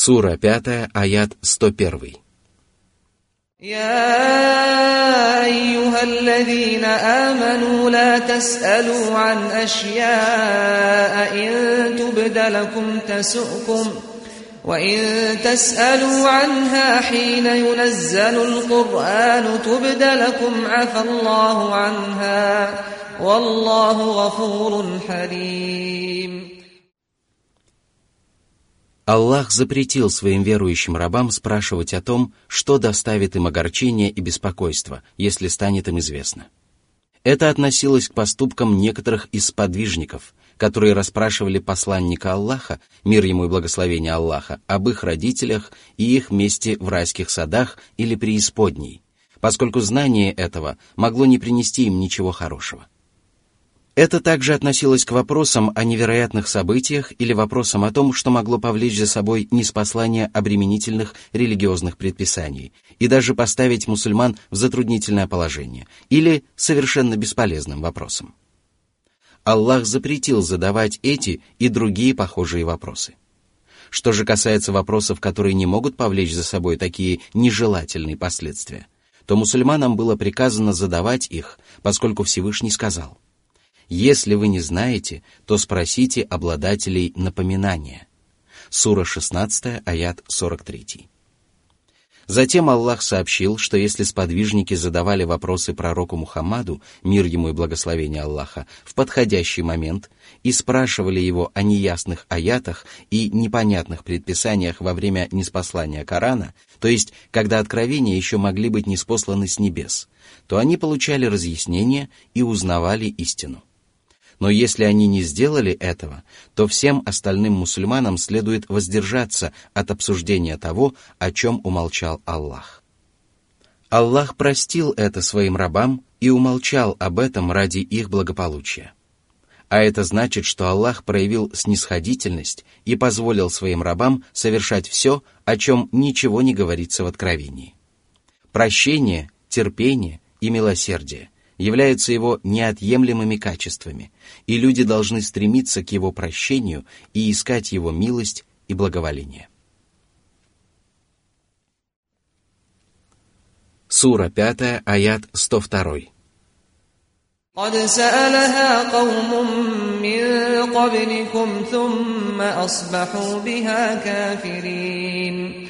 Сура 5, аят 101. يا أيها الذين آمنوا لا تسألوا عن أشياء إن تبد لكم تسؤكم وإن تسألوا عنها حين ينزل القرآن تبد لكم عفى الله عنها والله غفور حليم. Аллах запретил своим верующим рабам спрашивать о том, что доставит им огорчение и беспокойство, если станет им известно. Это относилось к поступкам некоторых из сподвижников, которые расспрашивали посланника Аллаха, мир ему и благословение Аллаха, об их родителях и их месте в райских садах или преисподней, поскольку знание этого могло не принести им ничего хорошего. Это также относилось к вопросам о невероятных событиях или вопросам о том, что могло повлечь за собой ниспослание обременительных религиозных предписаний и даже поставить мусульман в затруднительное положение, или совершенно бесполезным вопросам. Аллах запретил задавать эти и другие похожие вопросы. Что же касается вопросов, которые не могут повлечь за собой такие нежелательные последствия, то мусульманам было приказано задавать их, поскольку Всевышний сказал: «Если вы не знаете, то спросите обладателей напоминания». Сура 16, аят 43. Затем Аллах сообщил, что если сподвижники задавали вопросы пророку Мухаммаду, мир ему и благословение Аллаха, в подходящий момент и спрашивали его о неясных аятах и непонятных предписаниях во время ниспослания Корана, то есть когда откровения еще могли быть ниспосланы с небес, то они получали разъяснение и узнавали истину. Но если они не сделали этого, то всем остальным мусульманам следует воздержаться от обсуждения того, о чем умолчал Аллах. Аллах простил это своим рабам и умолчал об этом ради их благополучия. А это значит, что Аллах проявил снисходительность и позволил своим рабам совершать все, о чем ничего не говорится в Откровении. Прощение, терпение и милосердие являются его неотъемлемыми качествами, и люди должны стремиться к его прощению и искать его милость и благоволение. Сура 5, аят 102. قد سألها قوم من قبلكم ثم أصبحوا بها كافرين.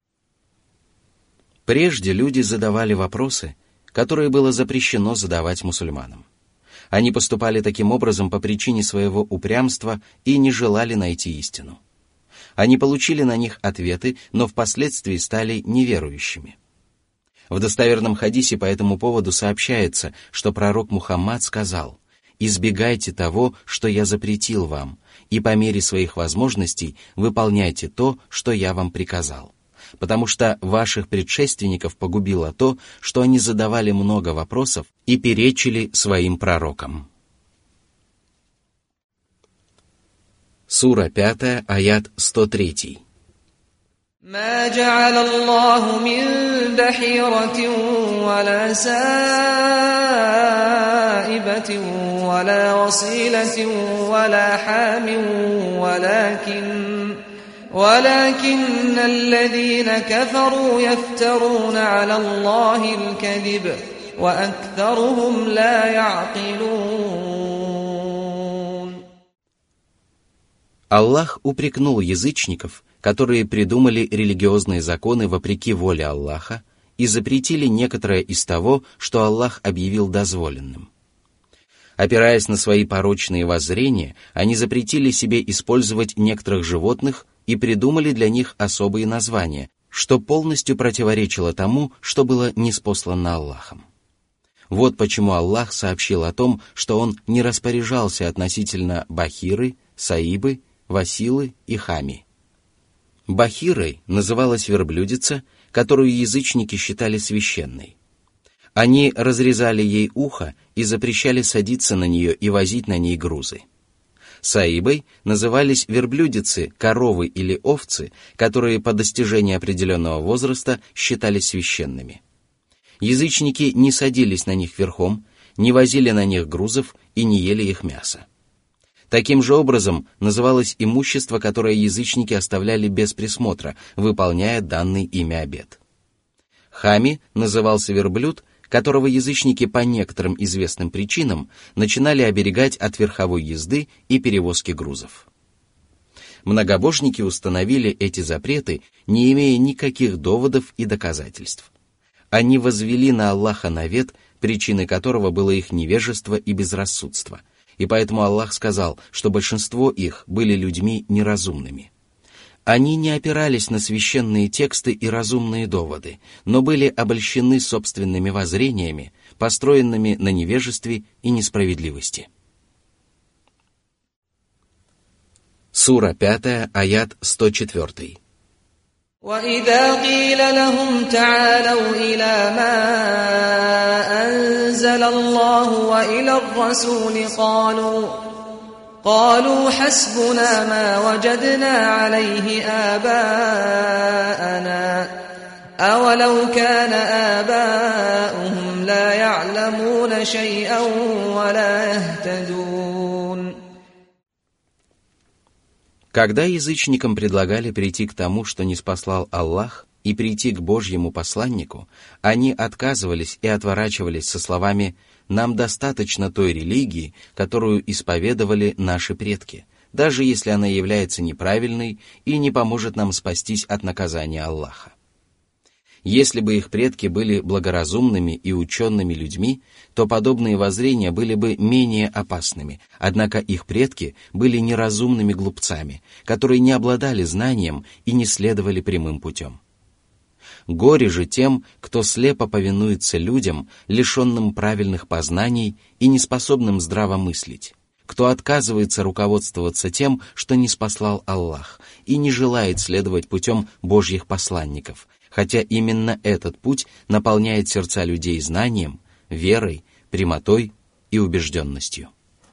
Прежде люди задавали вопросы, которые было запрещено задавать мусульманам. Они поступали таким образом по причине своего упрямства и не желали найти истину. Они получили на них ответы, но впоследствии стали неверующими. В достоверном хадисе по этому поводу сообщается, что пророк Мухаммад сказал: «Избегайте того, что я запретил вам, и по мере своих возможностей выполняйте то, что я вам приказал. Потому что ваших предшественников погубило то, что они задавали много вопросов и перечили своим пророкам». Сура 5, аят 103. ما جعل الله من بحيرة ولا سائبة ولا وصيلة ولا حام ولكن الذين كفروا يفترون على الله الكذب وأكثرهم لا يعقلون. Аллах упрекнул язычников, которые придумали религиозные законы вопреки воле Аллаха и запретили некоторое из того, что Аллах объявил дозволенным. Опираясь на свои порочные воззрения, они запретили себе использовать некоторых животных и придумали для них особые названия, что полностью противоречило тому, что было ниспослано Аллахом. Вот почему Аллах сообщил о том, что Он не распоряжался относительно бахиры, саибы, василы и хами. Бахирой называлась верблюдица, которую язычники считали священной. Они разрезали ей ухо и запрещали садиться на нее и возить на ней грузы. Саибой назывались верблюдицы, коровы или овцы, которые по достижении определенного возраста считались священными. Язычники не садились на них верхом, не возили на них грузов и не ели их мясо. Таким же образом называлось имущество, которое язычники оставляли без присмотра, выполняя данный ими обет. Хами назывался верблюд, которого язычники по некоторым известным причинам начинали оберегать от верховой езды и перевозки грузов. Многобожники установили эти запреты, не имея никаких доводов и доказательств. Они возвели на Аллаха навет, причиной которого было их невежество и безрассудство, и поэтому Аллах сказал, что большинство их были людьми неразумными. Они не опирались на священные тексты и разумные доводы, но были обольщены собственными воззрениями, построенными на невежестве и несправедливости. Сура 5, аят 104. وَإِذَا قِيلَ لَهُمْ تَعَالَوْا إِلَى مَا أَنزَلَ اللَّهُ وَإِلَى الرَّسُولِ قالوا حسبنا ما وجدنا عليه آباءنا أولو كان آباؤهم لا يعلمون شيئا ولا يهتدون. Когда язычникам предлагали прийти к тому, что ниспослал Аллах, и прийти к Божьему посланнику, они отказывались и отворачивались со словами «Нам достаточно той религии, которую исповедовали наши предки, даже если она является неправильной и не поможет нам спастись от наказания Аллаха». Если бы их предки были благоразумными и учеными людьми, то подобные воззрения были бы менее опасными, однако их предки были неразумными глупцами, которые не обладали знанием и не следовали прямым путем. Горе же тем, кто слепо повинуется людям, лишенным правильных познаний и неспособным здраво мыслить, кто отказывается руководствоваться тем, что ниспослал Аллах, и не желает следовать путем Божьих посланников, хотя именно этот путь наполняет сердца людей знанием, верой, прямотой и убежденностью.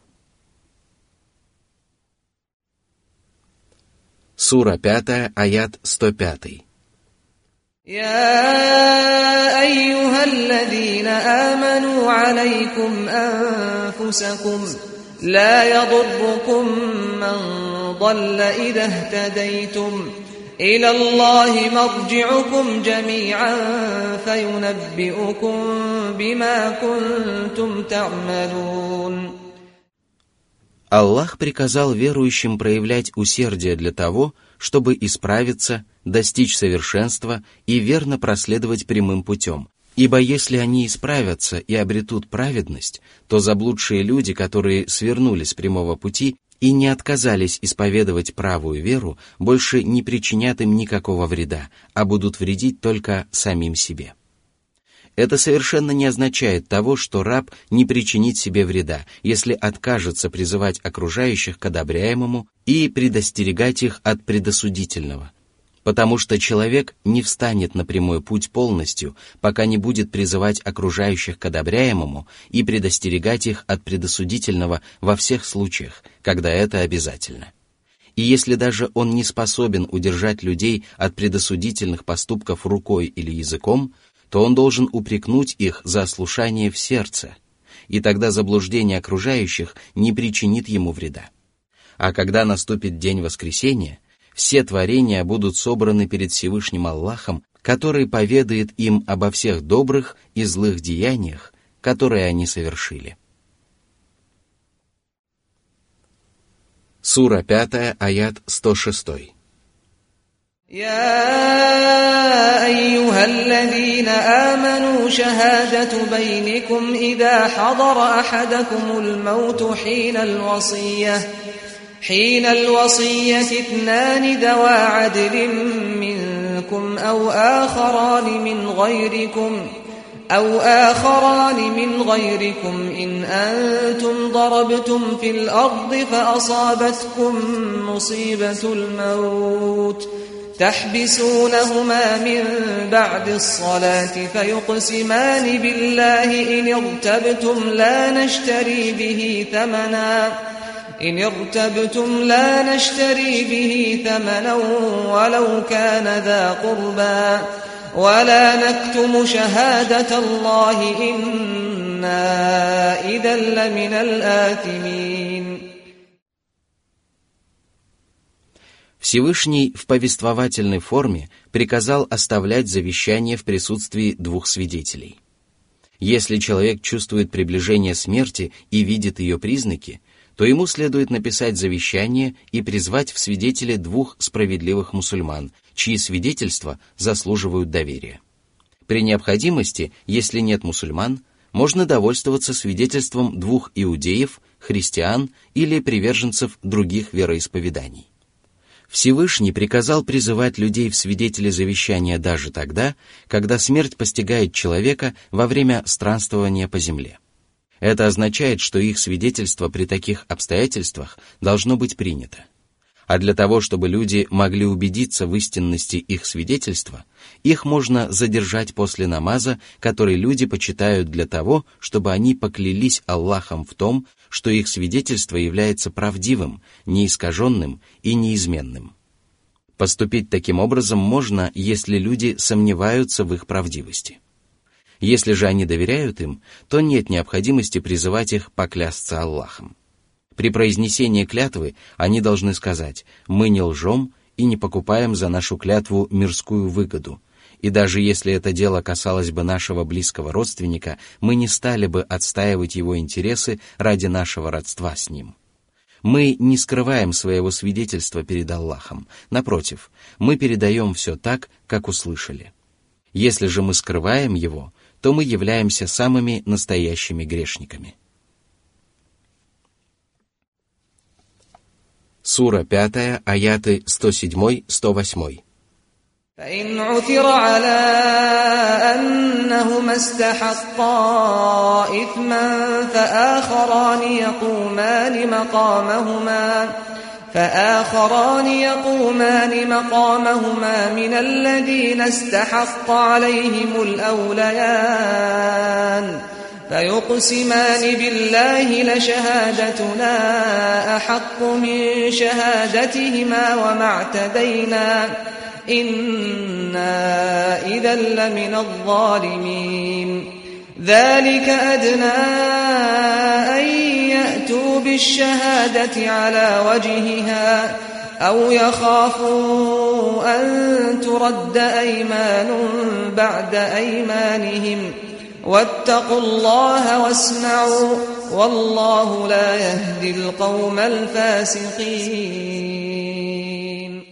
Сура 5, аят 105. يا أيها الذين آمنوا عليكم أنفسكم لا يضركم من ضل إذا اهتديتم إلى الله مرجعكم جميعا فينبئكم بما كنتم تعملون. Аллах приказал верующим проявлять усердие для того, чтобы исправиться, достичь совершенства и верно проследовать прямым путем. Ибо если они исправятся и обретут праведность, то заблудшие люди, которые свернули с прямого пути и не отказались исповедовать правую веру, больше не причинят им никакого вреда, а будут вредить только самим себе. Это совершенно не означает того, что раб не причинит себе вреда, если откажется призывать окружающих к одобряемому и предостерегать их от предосудительного. Потому что человек не встанет на прямой путь полностью, пока не будет призывать окружающих к одобряемому и предостерегать их от предосудительного во всех случаях, когда это обязательно. И если даже он не способен удержать людей от предосудительных поступков рукой или языком, то он должен упрекнуть их за ослушание в сердце, и тогда заблуждение окружающих не причинит ему вреда. А когда наступит день воскресения, все творения будут собраны перед Всевышним Аллахом, который поведает им обо всех добрых и злых деяниях, которые они совершили. Сура 5, аят 106. يا أيها الذين آمنوا شهادة بينكم إذا حضر أحدكم الموت حين الوصية اثنان ذوى عدل منكم أو آخران من غيركم إن أنتم ضربتم في الأرض فأصابتكم مصيبة الموت تحبسونهما من بعد الصلاة فيقسمان بالله إن ارتبتم لا نشتري به ثمنا ولو كان ذا قربى ولا نكتم شهادة الله إنا إذا لمن الآثمين. Всевышний в повествовательной форме приказал оставлять завещание в присутствии двух свидетелей. Если человек чувствует приближение смерти и видит ее признаки, то ему следует написать завещание и призвать в свидетели двух справедливых мусульман, чьи свидетельства заслуживают доверия. При необходимости, если нет мусульман, можно довольствоваться свидетельством двух иудеев, христиан или приверженцев других вероисповеданий. Всевышний приказал призывать людей в свидетели завещания даже тогда, когда смерть постигает человека во время странствования по земле. Это означает, что их свидетельство при таких обстоятельствах должно быть принято. А для того, чтобы люди могли убедиться в истинности их свидетельства, их можно задержать после намаза, который люди почитают для того, чтобы они поклялись Аллахом в том, что их свидетельство является правдивым, неискаженным и неизменным. Поступить таким образом можно, если люди сомневаются в их правдивости. Если же они доверяют им, то нет необходимости призывать их поклясться Аллахом. При произнесении клятвы они должны сказать: «Мы не лжем и не покупаем за нашу клятву мирскую выгоду, и даже если это дело касалось бы нашего близкого родственника, мы не стали бы отстаивать его интересы ради нашего родства с ним. Мы не скрываем своего свидетельства перед Аллахом, напротив, мы передаем все так, как услышали. Если же мы скрываем его, то мы являемся самыми настоящими грешниками». Сура 5, аяты 107-108. فإن عثر على أنهما استحقا إثما فآخران يقومان مقامهما من الذين استحق عليهم الأوليان فيقسمان بالله لشهادتنا أحق من شهادتهما وما اعتدينا إنا إذا لمن الظالمين ذلك أدنى أن يأتوا بالشهادة على وجهها أو يخافوا أن ترد أيمان بعد أيمانهم واتقوا الله واسمعوا والله لا يهدي القوم الفاسقين.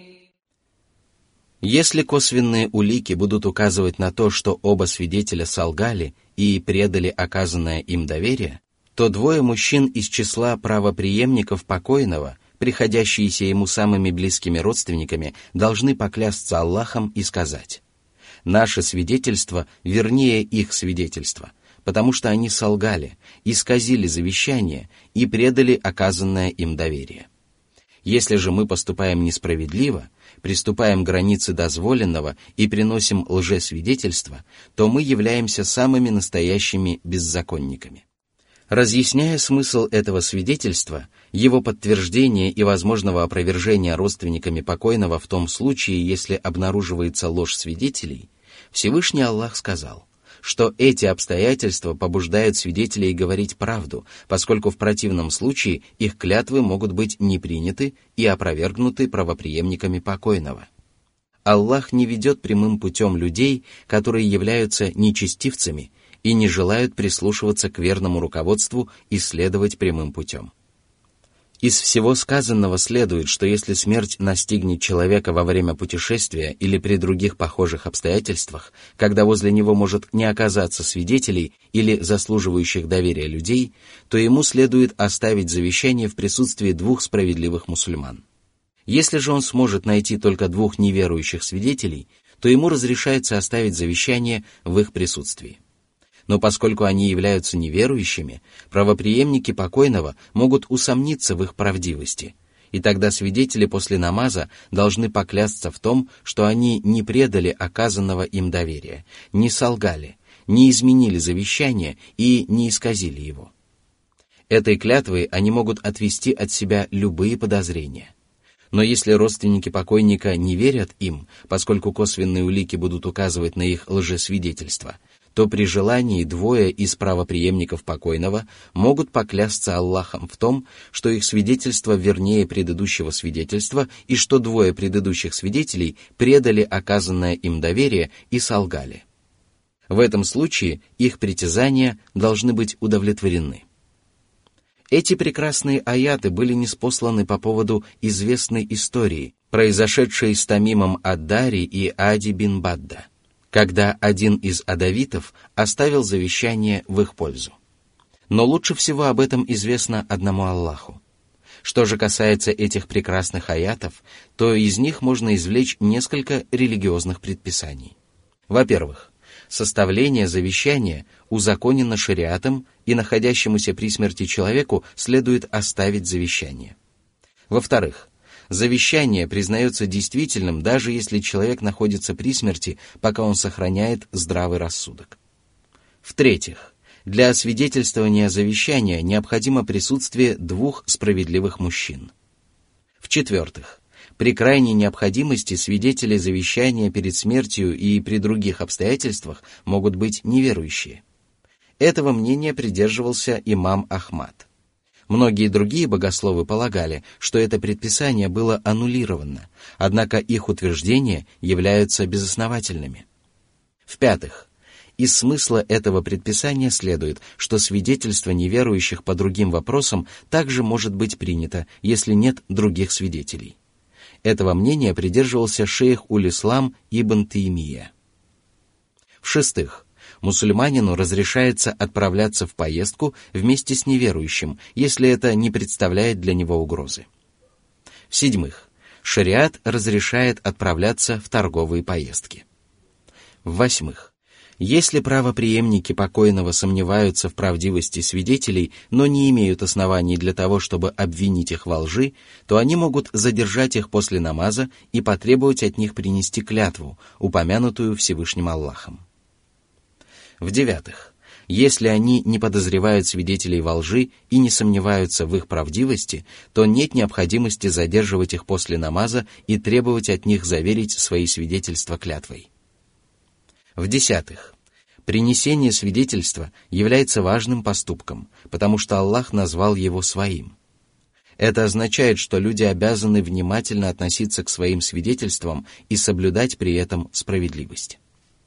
Если косвенные улики будут указывать на то, что оба свидетеля солгали и предали оказанное им доверие, то двое мужчин из числа правопреемников покойного, приходящиеся ему самыми близкими родственниками, должны поклясться Аллахом и сказать: «Наше свидетельство вернее их свидетельства, потому что они солгали, исказили завещание и предали оказанное им доверие. Если же мы поступаем несправедливо, приступаем к границе дозволенного и приносим лжесвидетельство, то мы являемся самыми настоящими беззаконниками». Разъясняя смысл этого свидетельства, его подтверждения и возможного опровержения родственниками покойного в том случае, если обнаруживается ложь свидетелей, Всевышний Аллах сказал, что эти обстоятельства побуждают свидетелей говорить правду, поскольку в противном случае их клятвы могут быть не приняты и опровергнуты правопреемниками покойного. Аллах не ведет прямым путем людей, которые являются нечестивцами и не желают прислушиваться к верному руководству и следовать прямым путем. Из всего сказанного следует, что если смерть настигнет человека во время путешествия или при других похожих обстоятельствах, когда возле него может не оказаться свидетелей или заслуживающих доверия людей, то ему следует оставить завещание в присутствии двух справедливых мусульман. Если же он сможет найти только двух неверующих свидетелей, то ему разрешается оставить завещание в их присутствии. Но поскольку они являются неверующими, правопреемники покойного могут усомниться в их правдивости, и тогда свидетели после намаза должны поклясться в том, что они не предали оказанного им доверия, не солгали, не изменили завещание и не исказили его. Этой клятвой они могут отвести от себя любые подозрения. Но если родственники покойника не верят им, поскольку косвенные улики будут указывать на их лжесвидетельство, то при желании двое из правопреемников покойного могут поклясться Аллахом в том, что их свидетельство вернее предыдущего свидетельства и что двое предыдущих свидетелей предали оказанное им доверие и солгали. В этом случае их притязания должны быть удовлетворены. Эти прекрасные аяты были ниспосланы по поводу известной истории, произошедшей с Тамимом ад-Дари и Ади бин Бадда, когда один из адавитов оставил завещание в их пользу. Но лучше всего об этом известно одному Аллаху. Что же касается этих прекрасных аятов, то из них можно извлечь несколько религиозных предписаний. Во-первых, составление завещания узаконено шариатом, и находящемуся при смерти человеку следует оставить завещание. Во-вторых, завещание признается действительным, даже если человек находится при смерти, пока он сохраняет здравый рассудок. В-третьих, для освидетельствования завещания необходимо присутствие двух справедливых мужчин. В-четвертых, при крайней необходимости свидетели завещания перед смертью и при других обстоятельствах могут быть неверующие. Этого мнения придерживался имам Ахмад. Многие другие богословы полагали, что это предписание было аннулировано, однако их утверждения являются безосновательными. В-пятых, из смысла этого предписания следует, что свидетельство неверующих по другим вопросам также может быть принято, если нет других свидетелей. Этого мнения придерживался шейх Уль-Ислам ибн Таймия. В-шестых, мусульманину разрешается отправляться в поездку вместе с неверующим, если это не представляет для него угрозы. В-седьмых, шариат разрешает отправляться в торговые поездки. В-восьмых, если правопреемники покойного сомневаются в правдивости свидетелей, но не имеют оснований для того, чтобы обвинить их во лжи, то они могут задержать их после намаза и потребовать от них принести клятву, упомянутую Всевышним Аллахом. В-девятых, если они не подозревают свидетелей во лжи и не сомневаются в их правдивости, то нет необходимости задерживать их после намаза и требовать от них заверить свои свидетельства клятвой. В-десятых, принесение свидетельства является важным поступком, потому что Аллах назвал его своим. Это означает, что люди обязаны внимательно относиться к своим свидетельствам и соблюдать при этом справедливость.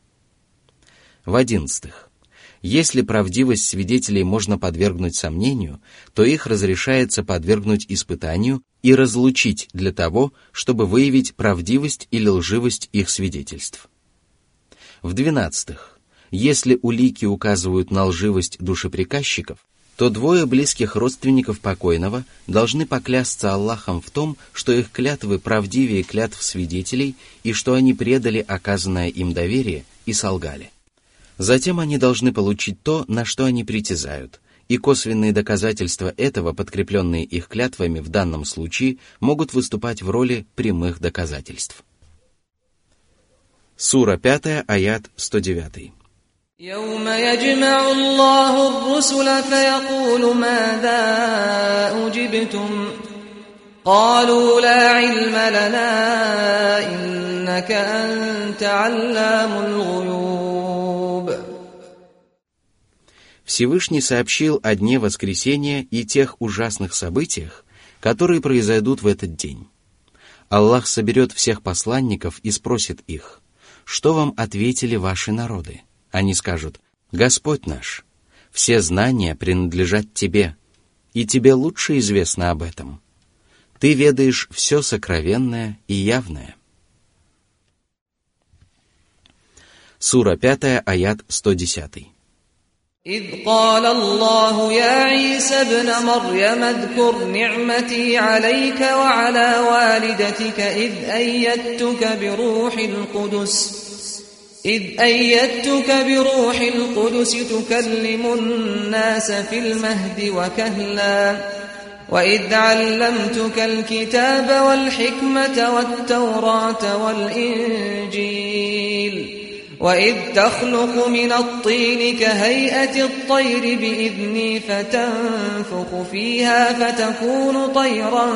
В-одиннадцатых, если правдивость свидетелей можно подвергнуть сомнению, то их разрешается подвергнуть испытанию и разлучить для того, чтобы выявить правдивость или лживость их свидетельств. В-двенадцатых, если улики указывают на лживость душеприказчиков, то двое близких родственников покойного должны поклясться Аллахом в том, что их клятвы правдивее клятв свидетелей и что они предали оказанное им доверие и солгали. Затем они должны получить то, на что они притязают, и косвенные доказательства этого, подкрепленные их клятвами в данном случае, могут выступать в роли прямых доказательств. Сура 5, аят 109. يوم يجمع الله الرسل فيقول ماذا أجبتم قالوا لا علم لنا إنك أنت علام الغيوب. Всевышний сообщил о дне воскресения и тех ужасных событиях, которые произойдут в этот день. Аллах соберет всех посланников и спросит их: что вам ответили ваши народы? Они скажут: Господь наш, все знания принадлежат Тебе, и Тебе лучше известно об этом. Ты ведаешь все сокровенное и явное. Сура 5, аят 110. إذ قال الله يا عيسى ابن مريم اذكر نعمتي عليك وعلى والدتك إذ أيدتك بروح القدس تكلم الناس في المهد وكهلا وإذ علمتك الكتاب والحكمة والتوراة والإنجيل وإذ تخلق من الطين كهيئة الطير بإذني فتنفخ فيها فتكون طيرا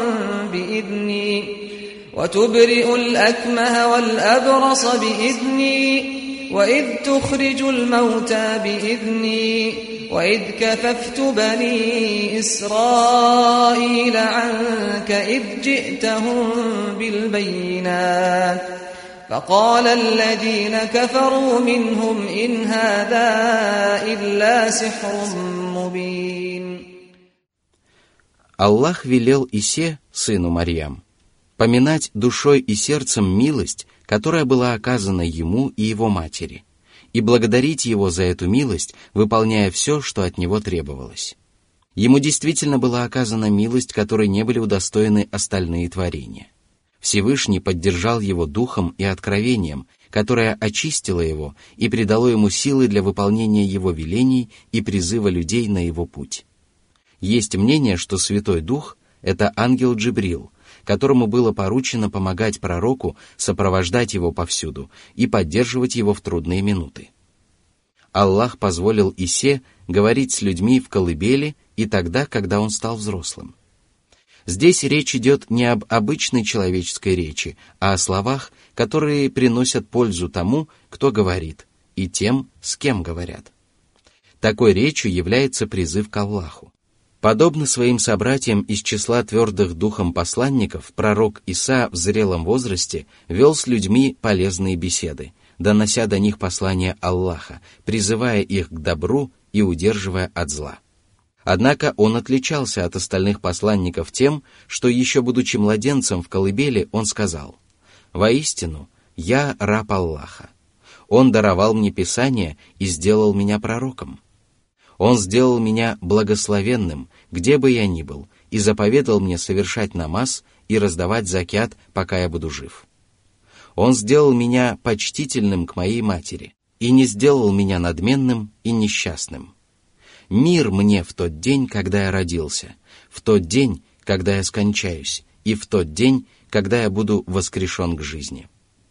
بإذني وتبرئ الأكمه والأبرص بإذني وإذ تخرج الموتى بإذني وإذ كففت بني إسرائيل عنك إذ جئتهم بالبينات فقال الذين كفروا منهم إن هذا إلا سحر مبين. Аллах велел Исе, сыну Марьям, поминать душой и сердцем милость, которая была оказана ему и его матери, и благодарить его за эту милость, выполняя все, что от него требовалось. Ему действительно была оказана милость, которой не были удостоены остальные творения. Всевышний поддержал его духом и откровением, которое очистило его и придало ему силы для выполнения его велений и призыва людей на его путь. Есть мнение, что Святой Дух — это ангел Джибрил, которому было поручено помогать пророку, сопровождать его повсюду и поддерживать его в трудные минуты. Аллах позволил Исе говорить с людьми в колыбели и тогда, когда он стал взрослым. Здесь речь идет не об обычной человеческой речи, а о словах, которые приносят пользу тому, кто говорит, и тем, с кем говорят. Такой речью является призыв к Аллаху. Подобно своим собратьям из числа твердых духом посланников, пророк Иса в зрелом возрасте вел с людьми полезные беседы, донося до них послание Аллаха, призывая их к добру и удерживая от зла. Однако он отличался от остальных посланников тем, что еще будучи младенцем в колыбели, он сказал: «Воистину, я раб Аллаха. Он даровал мне Писание и сделал меня пророком. Он сделал меня благословенным, где бы я ни был, и заповедал мне совершать намаз и раздавать закят, пока я буду жив. Он сделал меня почтительным к моей матери и не сделал меня надменным и несчастным. Мир мне в тот день, когда я родился, в тот день, когда я скончаюсь, и в тот день, когда я буду воскрешен к жизни».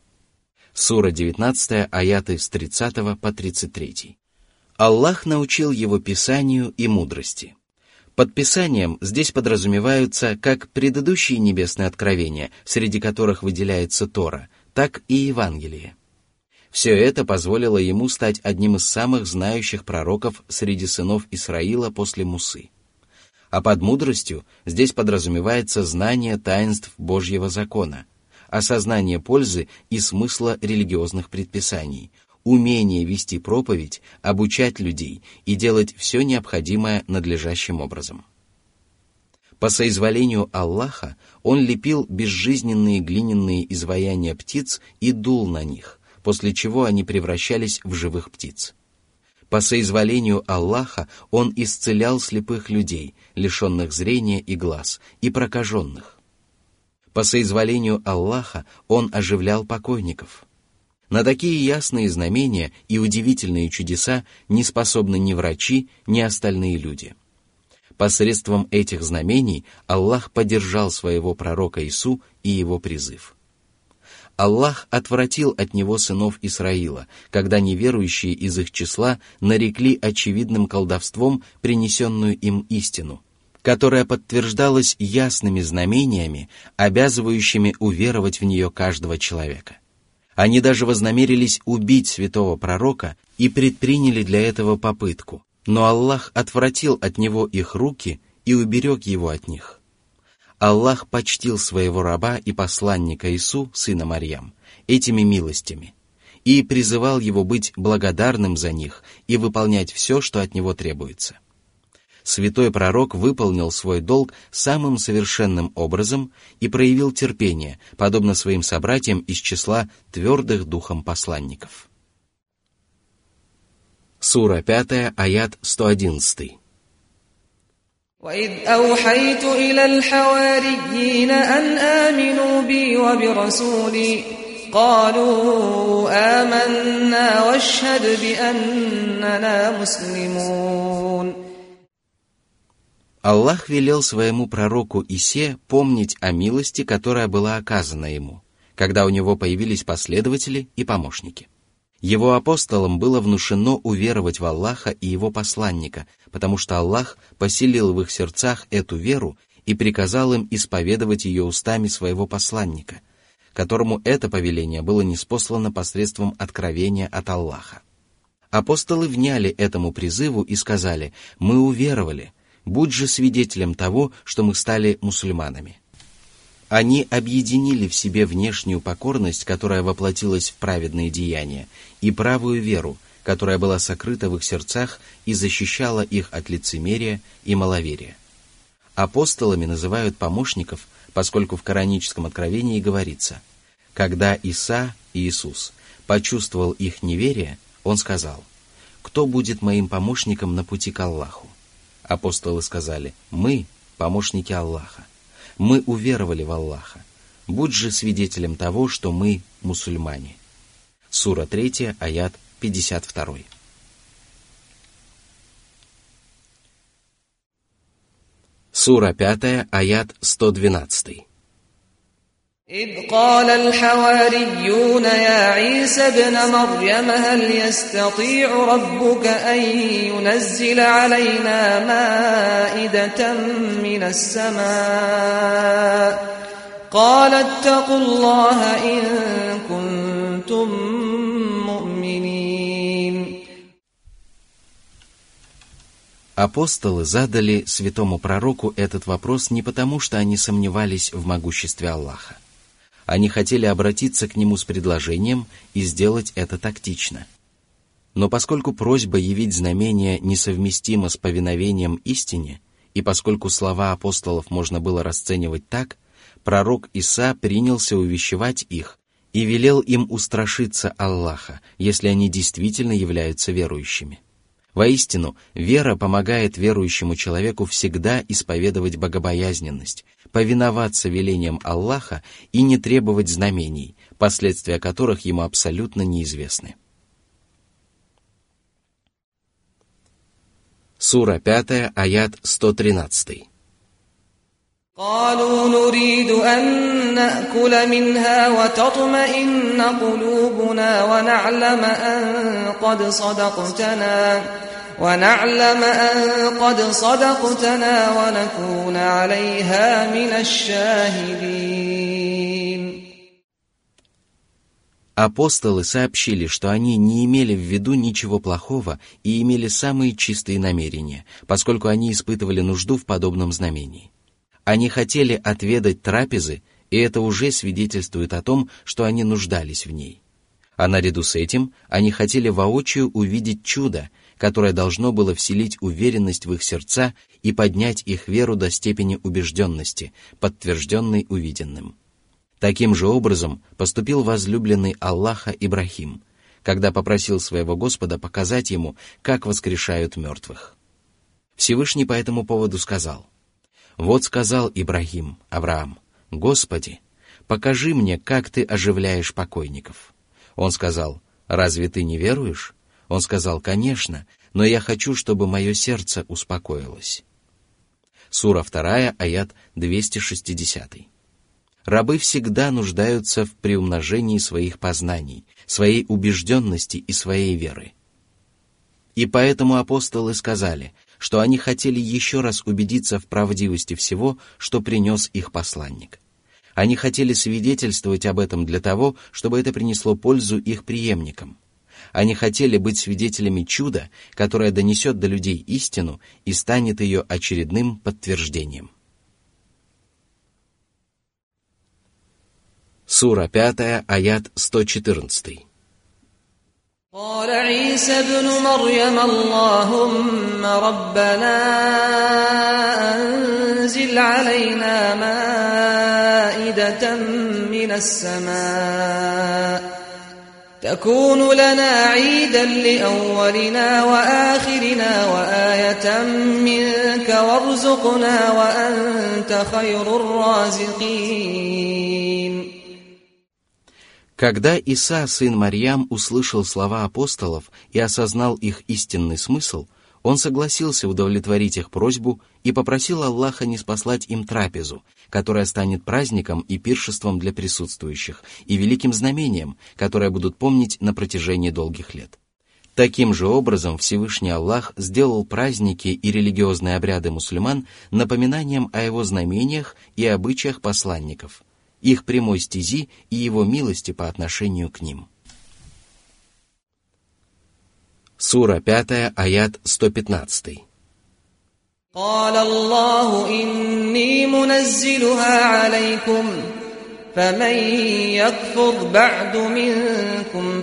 Сура 19, аяты с 30 по 33. Аллах научил его Писанию и мудрости. Под Писанием здесь подразумеваются как предыдущие небесные откровения, среди которых выделяется Тора, так и Евангелие. Все это позволило ему стать одним из самых знающих пророков среди сынов Исраила после Мусы. А под мудростью здесь подразумевается знание таинств Божьего закона, осознание пользы и смысла религиозных предписаний, умение вести проповедь, обучать людей и делать все необходимое надлежащим образом. По соизволению Аллаха он лепил безжизненные глиняные изваяния птиц и дул на них, после чего они превращались в живых птиц. По соизволению Аллаха он исцелял слепых людей, лишенных зрения и глаз, и прокаженных. По соизволению Аллаха он оживлял покойников. На такие ясные знамения и удивительные чудеса не способны ни врачи, ни остальные люди. Посредством этих знамений Аллах поддержал своего пророка Ису и его призыв. Аллах отвратил от него сынов Исраила, когда неверующие из их числа нарекли очевидным колдовством принесенную им истину, которая подтверждалась ясными знамениями, обязывающими уверовать в нее каждого человека. Они даже вознамерились убить святого пророка и предприняли для этого попытку, но Аллах отвратил от него их руки и уберег его от них. Аллах почтил своего раба и посланника Ису, сына Марьям, этими милостями и призывал его быть благодарным за них и выполнять все, что от него требуется. Святой пророк выполнил свой долг самым совершенным образом и проявил терпение, подобно своим собратьям из числа твердых духом посланников. Сура 5, аят 111. وَإِذْ أَوْحَيْتُ إِلَى الْحَوَارِيِّينَ أَنْ آمِنُوا بِي وَبِرَسُولِي قَالُوا آمَنَّا وَاشْهَدْ بِأَنَّنَا مُسْلِمُونَ. Аллах велел своему пророку Исе помнить о милости, которая была оказана ему, когда у него появились последователи и помощники. Его апостолам было внушено уверовать в Аллаха и его посланника, потому что Аллах поселил в их сердцах эту веру и приказал им исповедовать ее устами своего посланника, которому это повеление было ниспослано посредством откровения от Аллаха. Апостолы вняли этому призыву и сказали: «Мы уверовали, будь же свидетелем того, что мы стали мусульманами». Они объединили в себе внешнюю покорность, которая воплотилась в праведные деяния, и правую веру, которая была сокрыта в их сердцах и защищала их от лицемерия и маловерия. Апостолами называют помощников, поскольку в кораническом откровении говорится: «Когда Иса, Иисус, почувствовал их неверие, он сказал: кто будет моим помощником на пути к Аллаху?» Апостолы сказали: «Мы – помощники Аллаха. Мы уверовали в Аллаха. Будь же свидетелем того, что мы мусульмане». Сура 3, аят 52. Сура 5, аят 112. إذ قال الحواريون يا عيسى ابن مريم هل يستطيع ربك أن ينزل علينا مائدة من السماء قال اتقوا الله إن كنتم مؤمنين. Апостолы задали святому пророку этот вопрос не потому, что они сомневались в могуществе Аллаха. Они хотели обратиться к нему с предложением и сделать это тактично. Но поскольку просьба явить знамение несовместима с повиновением истине, и поскольку слова апостолов можно было расценивать так, пророк Иса принялся увещевать их и велел им устрашиться Аллаха, если они действительно являются верующими. Воистину, вера помогает верующему человеку всегда исповедовать богобоязненность, повиноваться велениям Аллаха и не требовать знамений, последствия которых ему абсолютно неизвестны. Сура 5, аят 113. قالوا نريد أن نأكل منها وتطمئن قلوبنا ونعلم أن قد صدقتنا ونكون عليها من الشاهدين. Апостолы сообщили, что они не имели в виду ничего плохого и имели самые чистые намерения, поскольку они испытывали нужду в подобном знамении. Они хотели отведать трапезы, и это уже свидетельствует о том, что они нуждались в ней. А наряду с этим они хотели воочию увидеть чудо, которое должно было вселить уверенность в их сердца и поднять их веру до степени убежденности, подтвержденной увиденным. Таким же образом поступил возлюбленный Аллаха Ибрахим, когда попросил своего Господа показать ему, как воскрешают мертвых. Всевышний по этому поводу сказал: «Вот сказал Ибрахим, Авраам: Господи, покажи мне, как ты оживляешь покойников». Он сказал: «Разве ты не веруешь?» Он сказал: «Конечно, но я хочу, чтобы мое сердце успокоилось». Сура 2, аят 260. Рабы всегда нуждаются в приумножении своих познаний, своей убежденности и своей веры. И поэтому апостолы сказали, что они хотели еще раз убедиться в правдивости всего, что принес их посланник. Они хотели свидетельствовать об этом для того, чтобы это принесло пользу их преемникам. Они хотели быть свидетелями чуда, которое донесет до людей истину и станет ее очередным подтверждением. Сура 5, аят 114. قال عيسى ابن مريم اللهم ربنا أنزل علينا مائدة من السماء تكون لنا عيدا لأولنا وآخرنا وآية منك وارزقنا وأنت خير الرازقين. Когда Иса, сын Марьям, услышал слова апостолов и осознал их истинный смысл, он согласился удовлетворить их просьбу и попросил Аллаха ниспослать им трапезу, которая станет праздником и пиршеством для присутствующих, и великим знамением, которое будут помнить на протяжении долгих лет. Таким же образом Всевышний Аллах сделал праздники и религиозные обряды мусульман напоминанием о его знамениях и обычаях посланников, их прямой стези и Его милости по отношению к ним. Сура 5, аят 115. قال الله إني منزلها عليكم فمن يكفر بعد منكم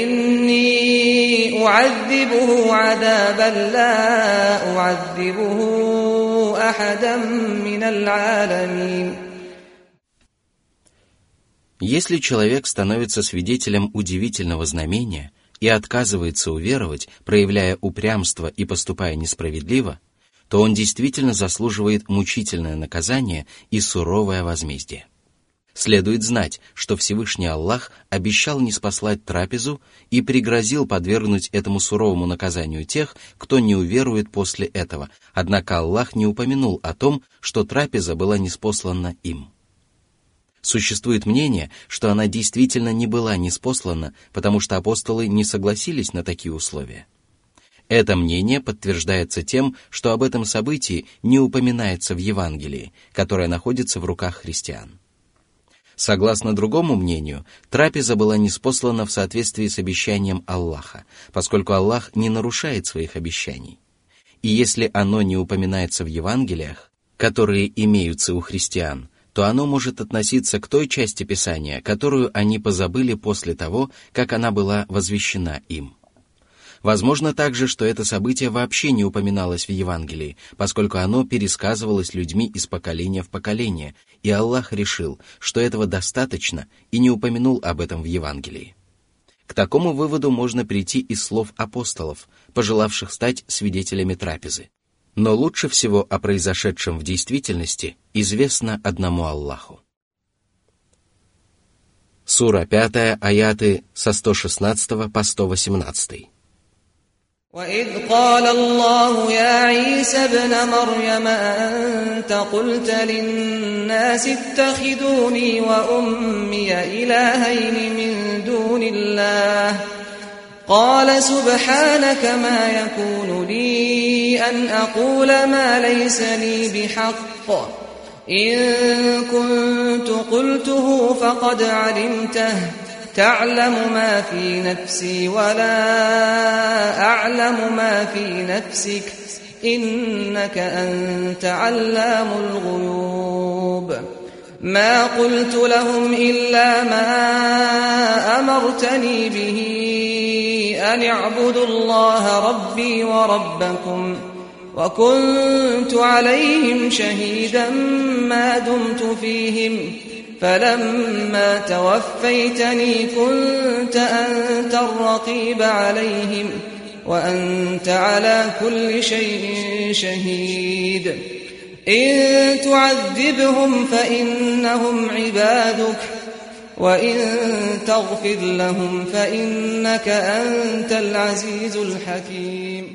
فإني أعذبه عذابا لا أعذبه أحدا من العالمين. Если человек становится свидетелем удивительного знамения и отказывается уверовать, проявляя упрямство и поступая несправедливо, то он действительно заслуживает мучительное наказание и суровое возмездие. Следует знать, что Всевышний Аллах обещал ниспослать трапезу и пригрозил подвергнуть этому суровому наказанию тех, кто не уверует после этого, однако Аллах не упомянул о том, что трапеза была ниспослана им. Существует мнение, что она действительно не была ниспослана, потому что апостолы не согласились на такие условия. Это мнение подтверждается тем, что об этом событии не упоминается в Евангелии, которое находится в руках христиан. Согласно другому мнению, трапеза была ниспослана в соответствии с обещанием Аллаха, поскольку Аллах не нарушает своих обещаний. И если оно не упоминается в Евангелиях, которые имеются у христиан, то оно может относиться к той части Писания, которую они позабыли после того, как она была возвещена им. Возможно также, что это событие вообще не упоминалось в Евангелии, поскольку оно пересказывалось людьми из поколения в поколение, и Аллах решил, что этого достаточно, и не упомянул об этом в Евангелии. К такому выводу можно прийти из слов апостолов, пожелавших стать свидетелями трапезы. Но лучше всего о произошедшем в действительности известно одному Аллаху. Сура 5, аяты со 116 по 118. وَإِذْ قَالَ اللَّهُ يَا عِيسَى ابْنَ مَرْيَمَ أَنْتَ قُلْتَ لِلنَّاسِ اتَّخِذُونِي وَأُمِّيَ إِلَٰهَيْنِ مِن دُونِ اللَّهِ قَالَ سُبْحَانَكَ مَا يَكُونُ لِي أَنْ أَقُولَ مَا لَيْسَ لِي بِحَقٍّ إِن كُنتُ قُلْتُهُ فَقَدْ عَلِمْتَهُ تعلم ما في نفسي ولا أعلم ما في نفسك إنك أنت علام الغيوب ما قلت لهم إلا ما أمرتني به أن اعبدوا الله ربي وربكم وكنت عليهم شهيدا ما دمت فيهم فلما توفيتني كنت أنت الرقيب عليهم وأنت على كل شيء شهيد إن تعذبهم فإنهم عبادك وإن تغفر لهم فإنك أنت العزيز الحكيم.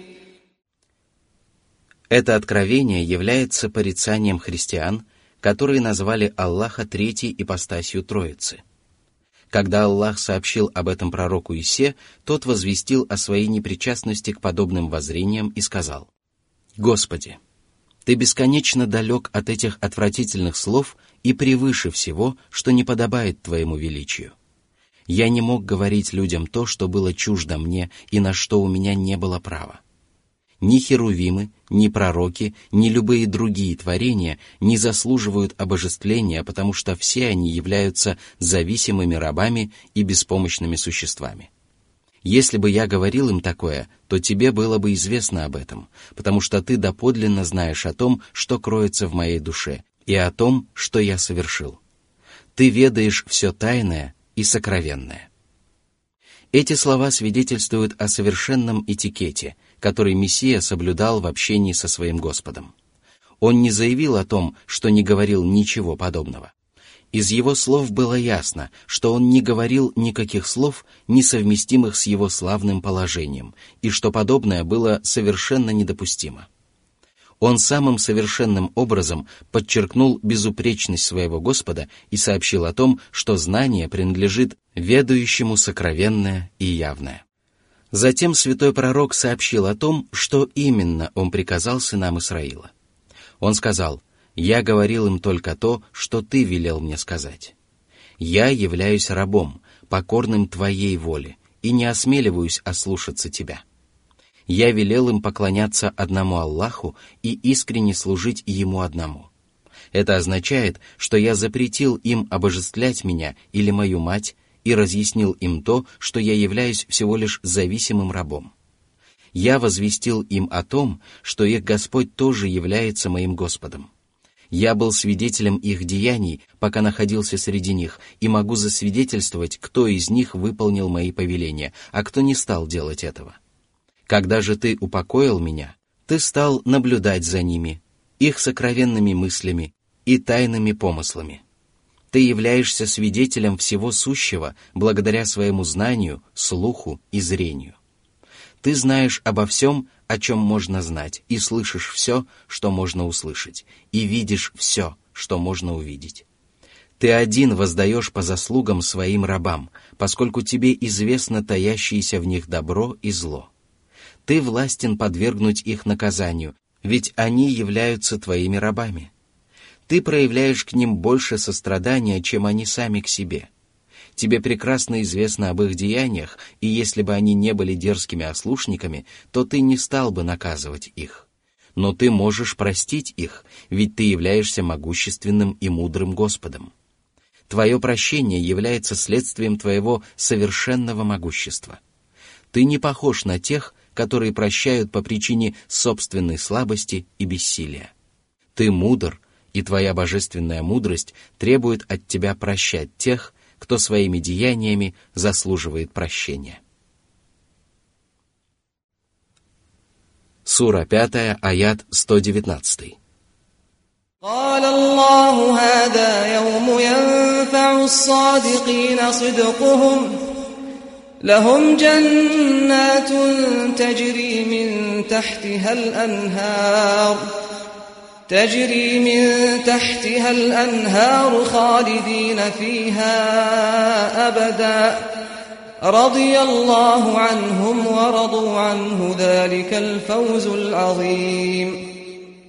Это откровение является порицанием христиан, которые назвали Аллаха третьей ипостасью Троицы. Когда Аллах сообщил об этом пророку Исе, тот возвестил о своей непричастности к подобным воззрениям и сказал: «Господи, Ты бесконечно далек от этих отвратительных слов и превыше всего, что не подобает Твоему величию. Я не мог говорить людям то, что было чуждо мне и на что у меня не было права. Ни херувимы, ни пророки, ни любые другие творения не заслуживают обожествления, потому что все они являются зависимыми рабами и беспомощными существами. Если бы я говорил им такое, то тебе было бы известно об этом, потому что ты доподлинно знаешь о том, что кроется в моей душе, и о том, что я совершил. Ты ведаешь все тайное и сокровенное». Эти слова свидетельствуют о совершенном этикете, который Мессия соблюдал в общении со своим Господом. Он не заявил о том, что не говорил ничего подобного. Из его слов было ясно, что он не говорил никаких слов, несовместимых с его славным положением, и что подобное было совершенно недопустимо. Он самым совершенным образом подчеркнул безупречность своего Господа и сообщил о том, что знание принадлежит ведающему сокровенное и явное. Затем святой пророк сообщил о том, что именно он приказал сынам Исраила. Он сказал: «Я говорил им только то, что ты велел мне сказать». Я являюсь рабом, покорным твоей воле, и не осмеливаюсь ослушаться тебя. Я велел им поклоняться одному Аллаху и искренне служить Ему одному. Это означает, что я запретил им обожествлять меня или мою мать и разъяснил им то, что я являюсь всего лишь зависимым рабом. Я возвестил им о том, что их Господь тоже является моим Господом. Я был свидетелем их деяний, пока находился среди них, и могу засвидетельствовать, кто из них выполнил мои повеления, а кто не стал делать этого. Когда же ты упокоил меня, ты стал наблюдать за ними, их сокровенными мыслями и тайными помыслами. Ты являешься свидетелем всего сущего благодаря своему знанию, слуху и зрению. Ты знаешь обо всем, о чем можно знать, и слышишь все, что можно услышать, и видишь все, что можно увидеть. Ты один воздаешь по заслугам своим рабам, поскольку тебе известно таящееся в них добро и зло. Ты властен подвергнуть их наказанию, ведь они являются твоими рабами. Ты проявляешь к ним больше сострадания, чем они сами к себе. Тебе прекрасно известно об их деяниях, и если бы они не были дерзкими ослушниками, то ты не стал бы наказывать их. Но ты можешь простить их, ведь ты являешься могущественным и мудрым Господом. Твое прощение является следствием твоего совершенного могущества. Ты не похож на тех, которые прощают по причине собственной слабости и бессилия. Ты мудр, и твоя божественная мудрость требует от тебя прощать тех, кто своими деяниями заслуживает прощения. Сура 5, аят 119. قال الله هذا يوم ينفع الصادقين صدقهم لهم جنات تجري من تحتها الأنهار خالدين فيها أبدا رضي الله عنهم ورضوا عنه ذلك الفوز العظيم.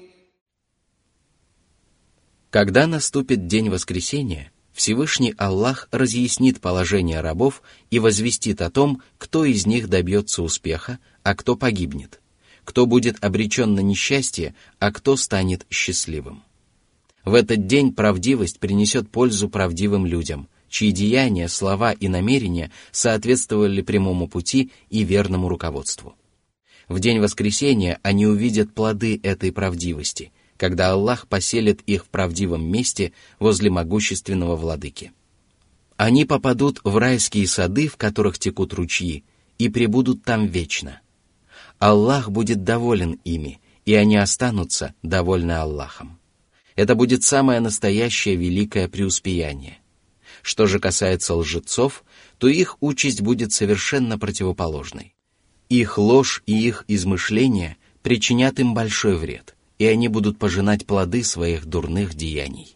Когда наступит день воскресения, Всевышний Аллах разъяснит положение рабов и возвестит о том, кто из них добьется успеха, а кто погибнет, кто будет обречен на несчастье, а кто станет счастливым. В этот день правдивость принесет пользу правдивым людям, чьи деяния, слова и намерения соответствовали прямому пути и верному руководству. В день воскресения они увидят плоды этой правдивости, когда Аллах поселит их в правдивом месте возле могущественного владыки. Они попадут в райские сады, в которых текут ручьи, и пребудут там вечно. Аллах будет доволен ими, и они останутся довольны Аллахом. Это будет самое настоящее великое преуспеяние. Что же касается лжецов, то их участь будет совершенно противоположной. Их ложь и их измышления причинят им большой вред, и они будут пожинать плоды своих дурных деяний.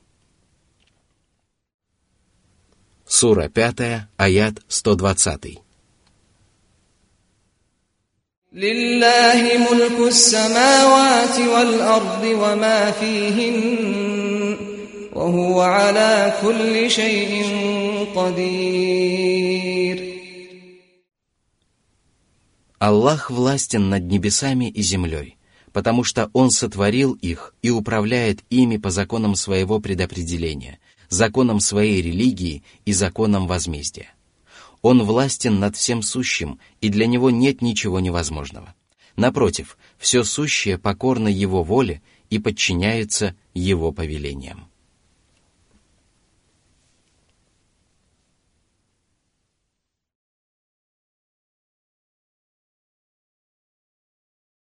Сура 5, аят 120. لله ملك السماوات والأرض وما فيهن وهو على كل شيء قدير. Аллах властен над небесами и землей, потому что Он сотворил их и управляет ими по законам своего предопределения, законам своей религии и законам возмездия. Он властен над всем сущим, и для Него нет ничего невозможного. Напротив, все сущее покорно Его воле и подчиняется Его повелениям.